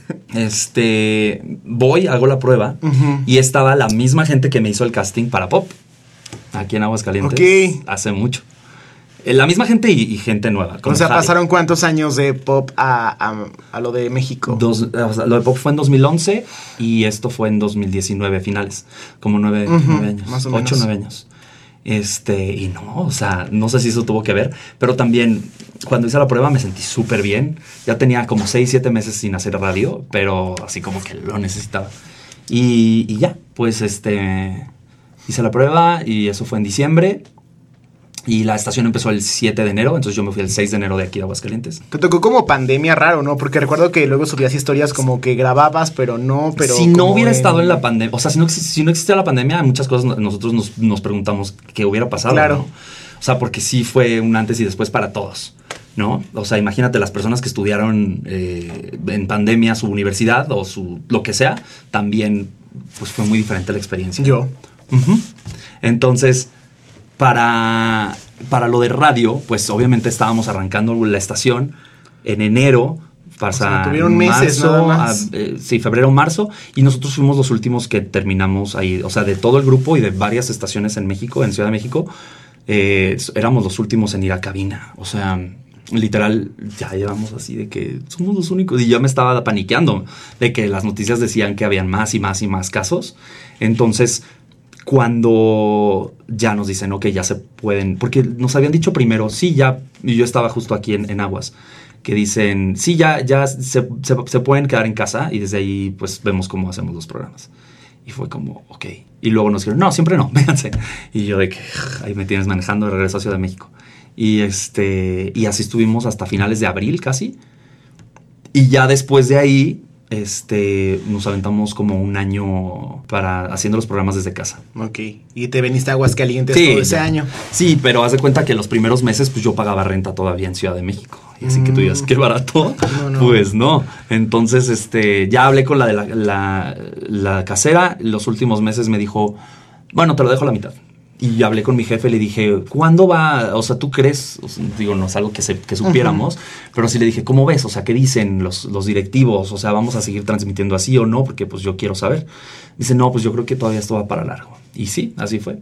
este, voy, hago la prueba, uh-huh. y estaba la misma gente que me hizo el casting para Pop. Aquí en Aguascalientes.
Okay.
Hace mucho. La misma gente y, y gente nueva.
O sea, Javi. ¿Pasaron cuántos años de Pop a, a, a lo de México?
Dos, o sea, lo de Pop fue en dos mil once y esto fue en dos mil diecinueve, finales. Como nueve, uh-huh, nueve años.
Más o menos.
Ocho, nueve años. Este, y no, o sea, no sé si eso tuvo que ver, pero también cuando hice la prueba me sentí súper bien. Ya tenía como seis, siete meses sin hacer radio, pero así como que lo necesitaba. Y, y ya, pues este... hice la prueba y eso fue en diciembre. Y la estación empezó el siete de enero, entonces yo me fui el seis de enero de aquí a Aguascalientes.
Te tocó como pandemia raro, ¿no? Porque recuerdo que luego subías historias como que grababas, pero no, pero...
Si no hubiera en... estado en la pandemia, o sea, si no, si no existía la pandemia, muchas cosas nosotros nos, nos preguntamos qué hubiera pasado,
claro.
¿no? O sea, porque sí fue un antes y después para todos. ¿no? O sea, imagínate las personas que estudiaron eh, en pandemia su universidad o su lo que sea, también pues fue muy diferente la experiencia.
Yo.
Uh-huh. Entonces, para, para lo de radio, pues obviamente estábamos arrancando la estación en enero. Pasa,
o sea, tuvieron meses
marzo,
nada más.
A, eh, sí, febrero, marzo, y nosotros fuimos los últimos que terminamos ahí, o sea, de todo el grupo y de varias estaciones en México, en Ciudad de México, eh, éramos los últimos en ir a cabina, o sea, literal, ya llevamos así de que somos los únicos, y yo me estaba paniqueando de que las noticias decían que habían más y más y más casos, entonces cuando ya nos dicen, ok, ya se pueden, porque nos habían dicho primero, sí, ya, y yo estaba justo aquí en, en Aguas, que dicen, sí, ya, ya se, se, se pueden quedar en casa y desde ahí pues vemos cómo hacemos los programas. Y fue como, ok. Y luego nos dijeron, no, siempre no, véanse. Y yo de que, ahí me tienes manejando de regreso a Ciudad de México. Y, este, y así estuvimos hasta finales de abril casi. Y ya después de ahí, este, nos aventamos como un año para haciendo los programas desde casa.
Ok. Y te veniste a Aguascalientes
sí,
todo ese
ya.
año.
Sí, pero haz de cuenta que los primeros meses pues yo pagaba renta todavía en Ciudad de México. Y así mm. que tú digas, qué barato. No, no. Pues no. Entonces, este, ya hablé con la de la, la, la casera. Los últimos meses me dijo, bueno, te lo dejo a la mitad. Y hablé con mi jefe, le dije, ¿cuándo va? O sea, ¿tú crees? O sea, digo, no es algo que, se, que supiéramos, uh-huh. pero sí le dije, ¿cómo ves? O sea, ¿qué dicen los, los directivos? O sea, ¿vamos a seguir transmitiendo así o no? Porque pues yo quiero saber. Dice, no, pues yo creo que todavía esto va para largo. Y sí, así fue.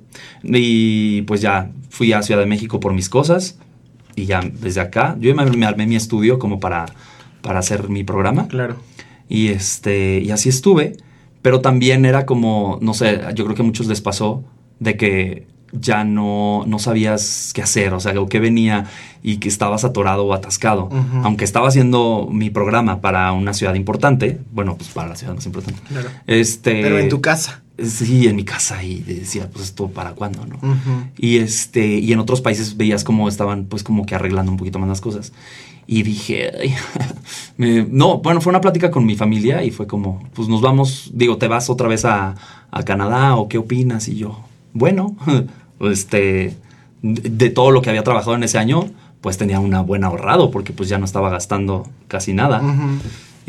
Y pues ya fui a Ciudad de México por mis cosas y ya desde acá, yo me, me armé mi estudio como para, para hacer mi programa.
Claro.
Y, este, y así estuve, pero también era como, no sé, yo creo que a muchos les pasó de que ya no, no sabías qué hacer, o sea, o qué venía y que estabas atorado o atascado. Uh-huh. Aunque estaba haciendo mi programa para una ciudad importante, bueno, pues para la ciudad más importante.
Claro.
Este,
pero en tu casa.
Sí, en mi casa, y decía, pues esto para cuándo, ¿no?
Uh-huh.
Y este, y en otros países veías cómo estaban, pues como que arreglando un poquito más las cosas. Y dije, ay, me, no, bueno, fue una plática con mi familia y fue como, pues nos vamos, digo, ¿te vas otra vez a, a Canadá o qué opinas? Y yo, bueno, este, de todo lo que había trabajado en ese año, pues tenía una buena ahorrado porque pues ya no estaba gastando casi nada. Uh-huh.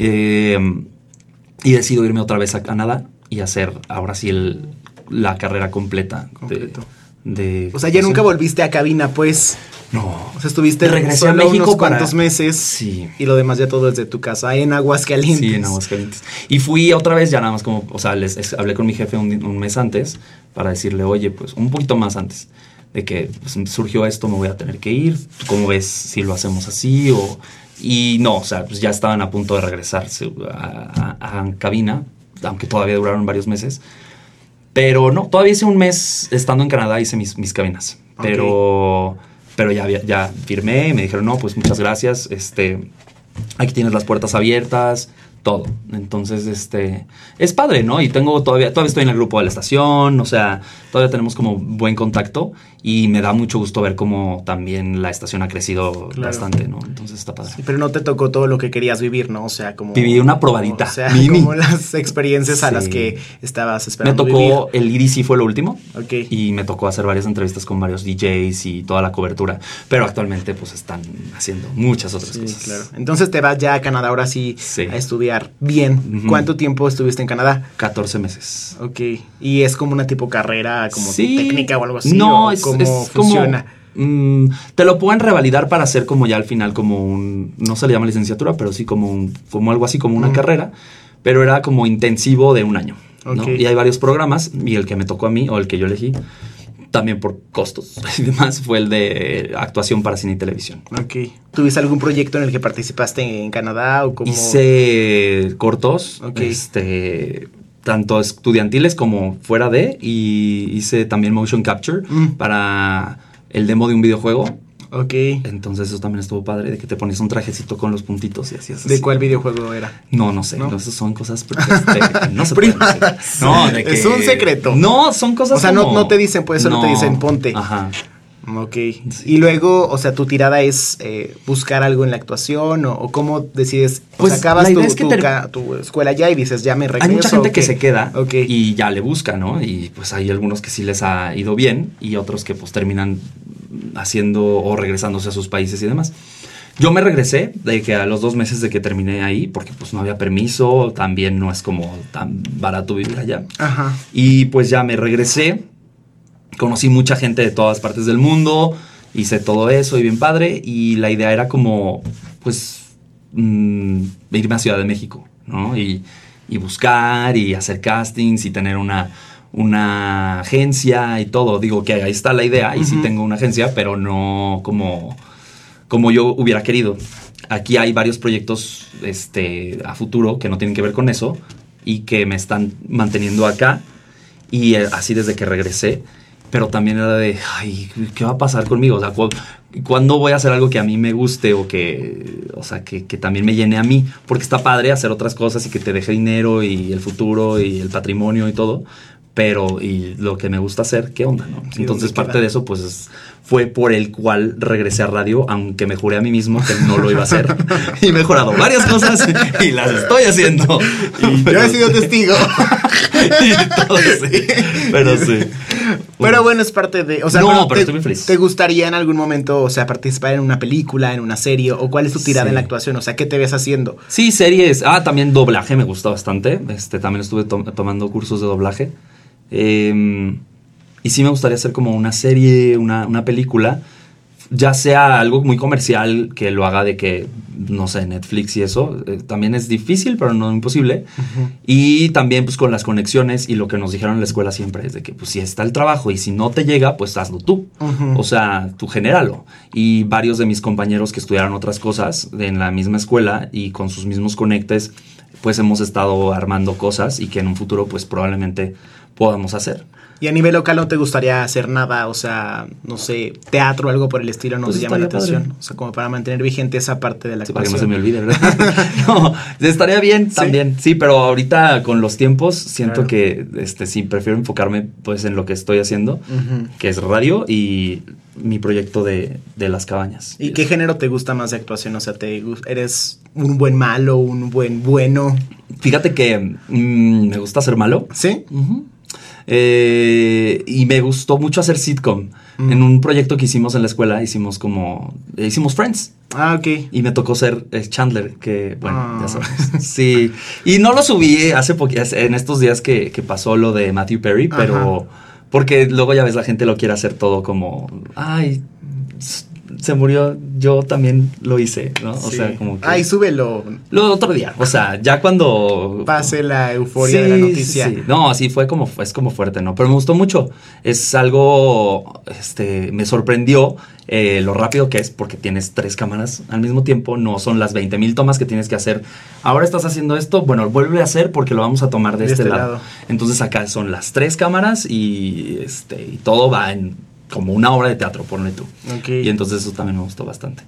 Eh, y decido irme otra vez a Canadá y hacer ahora sí el, la carrera completa.
Completo.
De, de,
o sea, ya nunca sé. Volviste a cabina, pues.
No.
O sea, estuviste
regresé a México
unos
para...
cuantos meses.
Sí.
Y lo demás ya todo desde tu casa, en Aguascalientes.
Sí, en Aguascalientes. Y fui otra vez ya nada más como, o sea, les, les hablé con mi jefe un, un mes antes para decirle, oye, pues un poquito más antes de que pues, surgió esto, me voy a tener que ir. ¿Cómo ves si lo hacemos así? O, y no, o sea, pues ya estaban a punto de regresarse a, a, a cabina, aunque todavía duraron varios meses. Pero no, todavía hice un mes estando en Canadá, hice mis, mis cabinas. Okay. Pero... Pero ya, ya firmé y me dijeron, no, pues muchas gracias. Este, aquí tienes las puertas abiertas, todo. Entonces, este, es padre, ¿no? Y tengo todavía, todavía estoy en el grupo de la estación, o sea, todavía tenemos como buen contacto y me da mucho gusto ver cómo también la estación ha crecido claro. bastante, ¿no? Entonces está padre.
Sí, pero no te tocó todo lo que querías vivir, ¿no? O sea, como...
Viví una probadita.
Como, o sea,
mini.
como las experiencias sí. a las que estabas esperando
Me tocó,
vivir.
El I D C fue lo último.
Ok.
Y me tocó hacer varias entrevistas con varios D Js y toda la cobertura. Pero actualmente, pues, están haciendo muchas otras
sí,
cosas.
Claro. Entonces te vas ya a Canadá ahora sí,
sí.
a estudiar bien. Uh-huh. ¿Cuánto tiempo estuviste en Canadá?
catorce meses.
Ok. ¿Y es como una tipo carrera, como
sí.
técnica o algo así?
No,
¿o
es,
cómo
es
funciona?
Como, mmm, te lo pueden revalidar para hacer como ya al final como un... No se le llama licenciatura, pero sí como, un, como algo así como una uh-huh. carrera. Pero era como intensivo de un año. ¿no? Okay. Y hay varios programas. Y el que me tocó a mí, o el que yo elegí, también por costos y demás, fue el de actuación para cine y televisión.
Ok. ¿Tuviste algún proyecto en el que participaste en Canadá o cómo?
Hice cortos,
okay.
este, tanto estudiantiles como fuera de, y hice también motion capture mm. para el demo de un videojuego.
Ok.
Entonces eso también estuvo padre, de que te ponías un trajecito con los puntitos y hacías así.
¿De cuál videojuego era?
No, no sé.
¿No?
Esas son cosas este, no se pueden decir. No, de que...
Es un secreto.
No, son cosas
O sea,
como...
no, no te dicen, pues solo
no.
te dicen ponte.
Ajá.
Ok. Sí. Y luego, o sea, tu tirada es eh, buscar algo en la actuación o, o cómo decides,
pues
o sea, acabas
la idea
tu,
es que
tu,
ter...
ca, tu escuela ya y dices, ya me regreso.
Hay mucha gente
¿o
que
qué?
se queda
okay.
y ya le busca, ¿no? Y pues hay algunos que sí les ha ido bien y otros que pues terminan haciendo o regresándose a sus países y demás. Yo me regresé de que a los dos meses de que terminé ahí, porque pues no había permiso, también no es como tan barato vivir allá.
Ajá.
Y pues ya me regresé, conocí mucha gente de todas partes del mundo, hice todo eso y bien padre, y la idea era como, pues, mmm, irme a Ciudad de México, ¿no? Y, y buscar y hacer castings y tener una, una agencia y todo. Digo que ahí está la idea, y uh-huh. sí tengo una agencia, pero no como... como yo hubiera querido. Aquí hay varios proyectos este, a futuro que no tienen que ver con eso y que me están manteniendo acá, y eh, así desde que regresé. Pero también era de, ay, ¿qué va a pasar conmigo? O sea, ¿cu- ¿cuándo voy a hacer algo que a mí me guste o que, o sea, que, que también me llene a mí? Porque está padre hacer otras cosas y que te deje dinero y el futuro y el patrimonio y todo. Pero, y lo que me gusta hacer, ¿qué onda, no? Sí, entonces, parte queda? de eso, pues, fue por el cual regresé a radio, aunque me juré a mí mismo que no lo iba a hacer. Y he mejorado varias cosas y las estoy haciendo.
Y yo he sido testigo.
Y todo, sí. Pero sí.
Pero bueno, es parte de... O sea,
no,
pero,
pero
te,
estoy muy feliz.
¿Te gustaría en algún momento, o sea, participar en una película, en una serie? ¿O cuál es tu tirada sí. en la actuación? O sea, ¿qué te ves haciendo?
Sí, series. Ah, también doblaje me gusta bastante. Este, también estuve to- tomando cursos de doblaje. Eh, y sí me gustaría hacer como una serie, una, una película, ya sea algo muy comercial que lo haga de que, no sé, Netflix y eso, eh, también es difícil, pero no imposible. Uh-huh. Y también pues con las conexiones y lo que nos dijeron en la escuela siempre es de que pues si está el trabajo y si no te llega, pues hazlo tú. Uh-huh. O sea, tú genéralo. Y varios de mis compañeros que estudiaron otras cosas en la misma escuela y con sus mismos conectes, pues hemos estado armando cosas y que en un futuro pues probablemente podamos hacer.
¿Y a nivel local no te gustaría hacer nada? O sea, no sé, teatro o algo por el estilo, ¿no pues te llama la atención? Padre. O sea, como para mantener vigente esa parte de la
sí,
actuación.
Para que no se me olvide, ¿verdad? No, estaría bien también. Sí, sí, pero ahorita con los tiempos siento claro. que este sí, prefiero enfocarme pues en lo que estoy haciendo, uh-huh. que es radio y mi proyecto de, de las cabañas.
¿Y qué género te gusta más de actuación? O sea, ¿te ¿eres un buen malo, un buen bueno?
Fíjate que mmm, me gusta ser malo.
¿Sí?
Uh-huh. Eh, y me gustó mucho hacer sitcom. Mm. En un proyecto que hicimos en la escuela, hicimos como... Hicimos Friends.
Ah, ok.
Y me tocó ser eh, Chandler, que, bueno, oh. ya sabes. Sí. Y no lo subí hace poquito, en estos días que, que pasó lo de Matthew Perry, pero... Ajá. Porque luego ya ves, la gente lo quiere hacer todo como... Ay... se murió, yo también lo hice, ¿no? O sí. sea, como que...
Ay, súbelo.
Lo otro día, o sea, ya cuando...
Pase la euforia
sí,
de la noticia.
Sí, no, sí, fue como, es como fuerte, ¿no? Pero me gustó mucho. Es algo, este, me sorprendió eh, lo rápido que es, porque tienes tres cámaras al mismo tiempo, no son las veinte mil tomas que tienes que hacer. Ahora estás haciendo esto, bueno, vuelve a hacer porque lo vamos a tomar de, de este, este lado. lado. Entonces acá son las tres cámaras y, este, y todo va en... como una obra de teatro, ponle tú. Okay. Y entonces eso también me gustó bastante.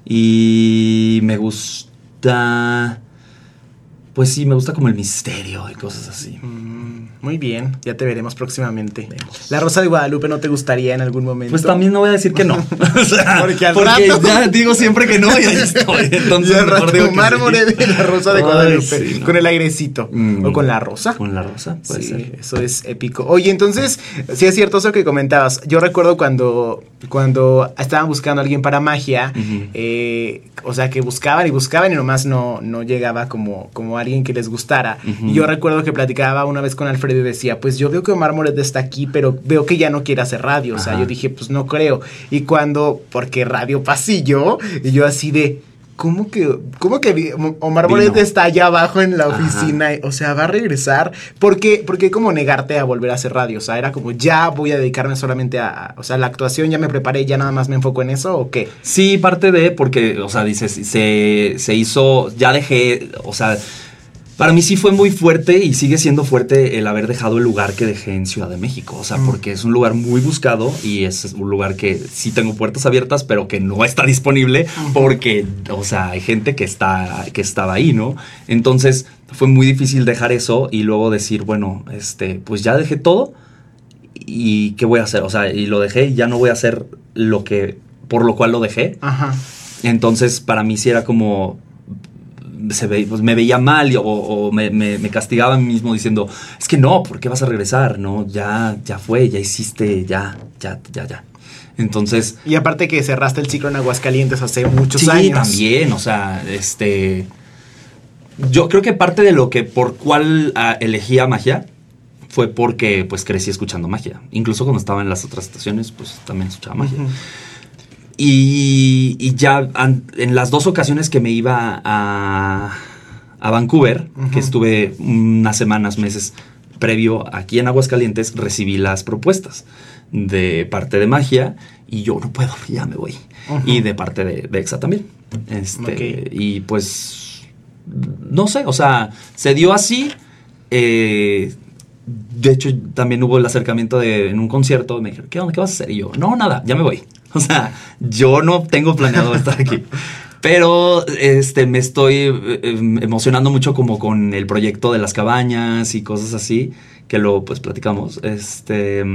Y me gusta... Pues sí, me gusta como el misterio y cosas así.
Mm, muy bien, ya te veremos próximamente. Vemos. ¿La Rosa de Guadalupe no te gustaría en algún momento?
Pues también no voy a decir que no. O sea, porque al porque rato... ya digo siempre que no y ahí estoy. Entonces
ya mejor digo que Mármore sí. de La Rosa de Guadalupe. Ay, sí, no. Con el airecito. Mm. O con la rosa.
Con la rosa, puede
sí,
ser.
Eso es épico. Oye, entonces, sí es cierto eso que comentabas. Yo recuerdo cuando, cuando estaban buscando a alguien para magia, uh-huh. eh, o sea, que buscaban y buscaban y nomás no, no llegaba como, como alguien que les gustara. Uh-huh. Y yo recuerdo que platicaba una vez con Alfredo y decía, pues yo veo que Omar Moret está aquí, pero veo que ya no quiere hacer radio. O sea, Ajá. yo dije, pues no creo. Y cuando, porque radio pasillo, y yo así de... ¿Cómo que, cómo que Omar Moret está allá abajo en la oficina? Ajá. O sea, va a regresar. ¿Por qué, ¿Por qué como negarte a volver a hacer radio? O sea, era como, ya voy a dedicarme solamente a... O sea, la actuación ya me preparé, ya nada más me enfoco en eso, ¿o qué?
Sí, parte de, porque, o sea, dices, se, se hizo, ya dejé, o sea... Para mí sí fue muy fuerte y sigue siendo fuerte el haber dejado el lugar que dejé en Ciudad de México. O sea, mm. porque es un lugar muy buscado y es un lugar que sí tengo puertas abiertas, pero que no está disponible porque, o sea, hay gente que está que estaba ahí, ¿no? Entonces fue muy difícil dejar eso y luego decir, bueno, este, pues ya dejé todo y ¿qué voy a hacer? O sea, y lo dejé y ya no voy a hacer lo que, por lo cual lo dejé.
Ajá.
Entonces para mí sí era como... Se ve, pues me veía mal o, o me, me, me castigaba a mí mismo diciendo, es que no, ¿por qué vas a regresar? No, ya, ya fue, ya hiciste, ya, ya, ya, ya. Entonces...
Y aparte que cerraste el ciclo en Aguascalientes hace muchos
sí,
años.
Sí, también, o sea, este... Yo creo que parte de lo que por cuál uh, elegía magia fue porque pues crecí escuchando magia. Incluso cuando estaba en las otras estaciones, pues también escuchaba magia. Uh-huh. Y, y ya an, en las dos ocasiones que me iba a, a Vancouver, uh-huh. que estuve unas semanas, meses previo aquí en Aguascalientes, recibí las propuestas de parte de magia y yo no puedo, ya me voy. Uh-huh. Y de parte de, de EXA también. Este, okay. Y pues... No sé, o sea, se dio así. Eh, de hecho, también hubo el acercamiento de en un concierto. Me dijeron, ¿qué onda? ¿Qué vas a hacer? Y yo, no, nada, ya me voy. O sea, yo no tengo planeado estar aquí. Pero este, me estoy eh, emocionando mucho como con el proyecto de las cabañas y cosas así, que lo pues platicamos. Este,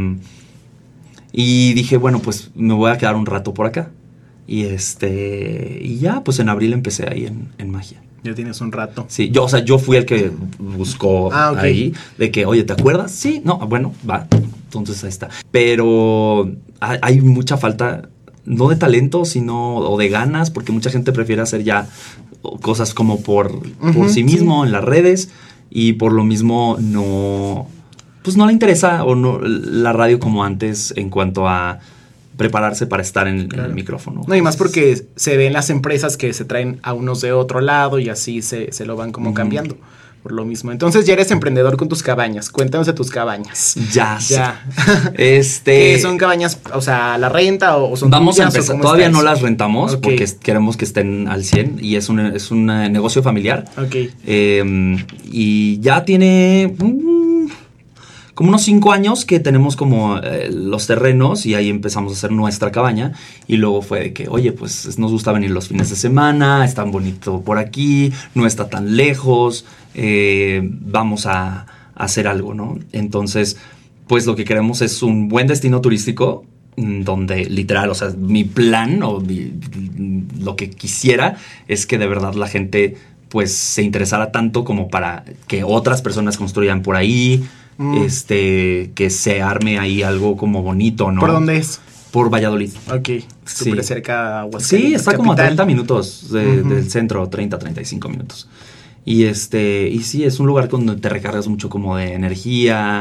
y dije, bueno, pues me voy a quedar un rato por acá. Y este y ya, pues en abril empecé ahí en, en magia.
Ya tienes un rato.
Sí, yo, o sea, yo fui el que buscó ah, okay. ahí, de que, oye, ¿te acuerdas? Sí, no, bueno, va, entonces ahí está. Pero hay, hay mucha falta, no de talento, sino, o de ganas, porque mucha gente prefiere hacer ya cosas como por, uh-huh, por sí mismo, sí. en las redes, y por lo mismo no, pues no le interesa o no la radio como antes en cuanto a prepararse para estar en, claro. en el micrófono.
No, y más porque se ven las empresas que se traen a unos de otro lado y así se, se lo van como uh-huh. cambiando. Por lo mismo. Entonces ya eres emprendedor con tus cabañas. Cuéntanos de tus cabañas.
Ya.
Ya.
este...
¿Qué son cabañas, o sea, a la renta o son
Vamos
tuyas,
a empezar. Todavía no las rentamos okay. porque queremos que estén al cien y es un, es un negocio familiar.
Ok.
Eh, y ya tiene... Um, como unos cinco años que tenemos como eh, los terrenos y ahí empezamos a hacer nuestra cabaña y luego fue de que, oye, pues nos gusta venir los fines de semana, es tan bonito por aquí, no está tan lejos, eh, vamos a, a hacer algo, ¿no? Entonces, pues lo que queremos es un buen destino turístico donde literal, o sea, mi plan o mi, lo que quisiera es que de verdad la gente pues se interesara tanto como para que otras personas construyan por ahí. Mm. Este, que se arme ahí algo como bonito, ¿no?
¿Por dónde es?
Por Valladolid.
Ok, súper
sí.
cerca a Aguascalientes.
Sí, está
capital.
como a treinta minutos de, uh-huh. del centro, treinta, treinta y cinco minutos. Y este, y sí, es un lugar donde te recargas mucho como de energía.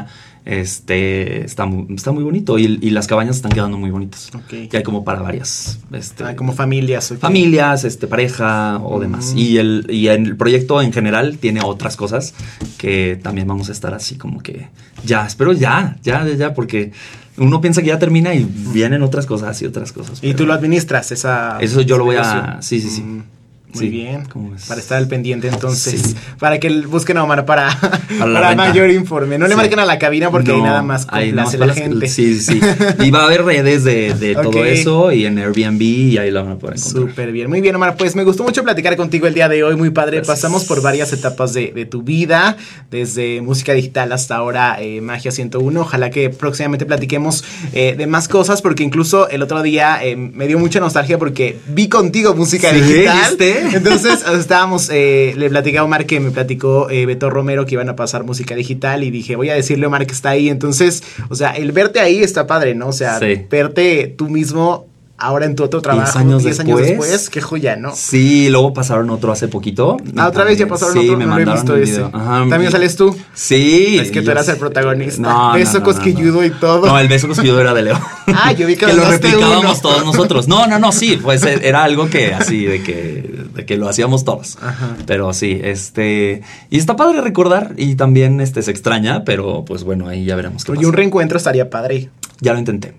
Este, está muy, está muy bonito y, y las cabañas están quedando muy bonitas.
Okay.
Y hay como para varias. Este,
ah, como familias. Okay.
Familias, este, pareja o demás. Mm. Y, el, y el proyecto en general tiene otras cosas que también vamos a estar así como que ya, espero ya, ya, ya, porque uno piensa que ya termina y vienen otras cosas y otras cosas.
¿Y tú lo administras? esa
Eso yo lo voy a... Sí, sí, sí.
Mm. Muy sí, bien,
es?
Para estar al pendiente entonces,
sí.
para que busquen a Omar para, para,
para
mayor informe. No sí. le marquen a la cabina porque no, hay nada más complace la gente.
Sí, sí, sí. Y va a haber redes de, de okay. todo eso y en Airbnb y ahí lo van a poder encontrar.
Súper bien, muy bien Omar, pues me gustó mucho platicar contigo el día de hoy, muy padre. Gracias. Pasamos por varias etapas de, de tu vida, desde música digital hasta ahora eh, Magia ciento uno. Ojalá que próximamente platiquemos eh, de más cosas porque incluso el otro día eh, me dio mucha nostalgia porque vi contigo música
¿Sí?
digital.
¿Viste?
Entonces estábamos, eh, le platicé a Omar que me platicó eh, Beto Romero que iban a pasar música digital y dije, voy a decirle a Omar que está ahí. Entonces, o sea, el verte ahí está padre, ¿no? O sea, sí. verte tú mismo ahora en tu otro trabajo.
Diez años
diez
después.
años después, qué joya, ¿no?
Sí, luego pasaron otro hace poquito.
Ah, otra vez ya pasaron
sí,
otro.
me
no
mandaron
lo he visto ese.
Ajá,
¿También sales tú?
Sí.
Es que tú eras sé. el protagonista.
No,
beso
no, no,
cosquilludo
no, no.
y todo.
No, el beso cosquilludo era de Leo.
Ah, yo vi que,
que lo replicábamos
uno.
todos nosotros. No, no, no, sí, pues era algo que así, de que, de que lo hacíamos todos. Ajá. Pero sí, este... Y está padre recordar y también este se extraña, pero pues bueno, ahí ya veremos qué
Oye,
pasa.
un reencuentro estaría padre.
Ya lo intenté.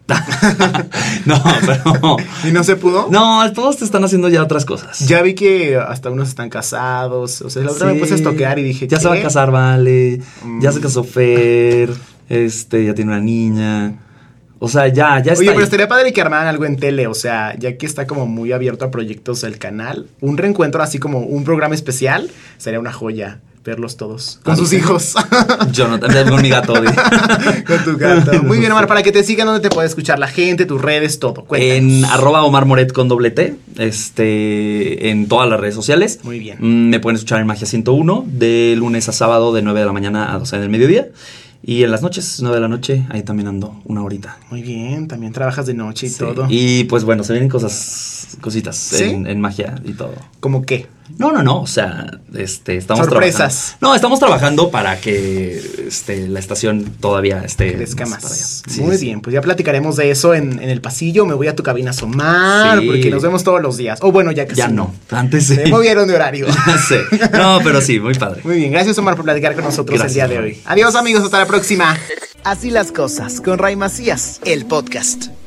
No, pero...
¿Y no se pudo?
No, todos te están haciendo ya otras cosas.
Ya vi que hasta unos están casados. O sea, la otra sí. me puse a estoquear y dije...
Ya
¿qué?
se va a casar, Vale. Mm. Ya se casó Fer. Este, ya tiene una niña. O sea, ya, ya está.
Oye, pero
ahí.
estaría padre que armaran algo en tele. O sea, ya que está como muy abierto a proyectos del canal. Un reencuentro así como un programa especial. Sería una joya. Verlos todos. Con sus hijos.
Jonathan, con mi gato.
Con tu gato. Muy bien, Omar. Para que te sigan, ¿dónde te puede escuchar la gente? Tus redes, todo. Cuéntanos.
En arroba Omar Moret con doble T. Este, en todas las redes sociales.
Muy bien.
Me pueden escuchar en Magia ciento uno. De lunes a sábado de nueve de la mañana a doce del mediodía. Y en las noches, nueve de la noche, ahí también ando una horita.
Muy bien, también trabajas de noche y
Sí.
todo.
Y pues bueno, se vienen cosas, cositas
¿Sí?
en, en magia y todo.
¿Cómo qué?
No, no, no, o sea, este, estamos
Sorpresas.
trabajando. No, estamos trabajando para que este, la estación todavía esté
Crezca
más
más.
para allá. Sí,
Muy
sí.
bien, pues ya platicaremos de eso en, en el pasillo. Me voy a tu cabina a asomar,
Sí.
porque nos vemos todos los días. O bueno, ya casi
Ya no, antes sí.
Se movieron de horario.
Ya sé. No, pero sí, muy padre.
Muy bien, gracias Omar por platicar con nosotros
Gracias,
el día de
Omar.
hoy. Adiós amigos, hasta la próxima.
Así las cosas con Ray Macías, el podcast.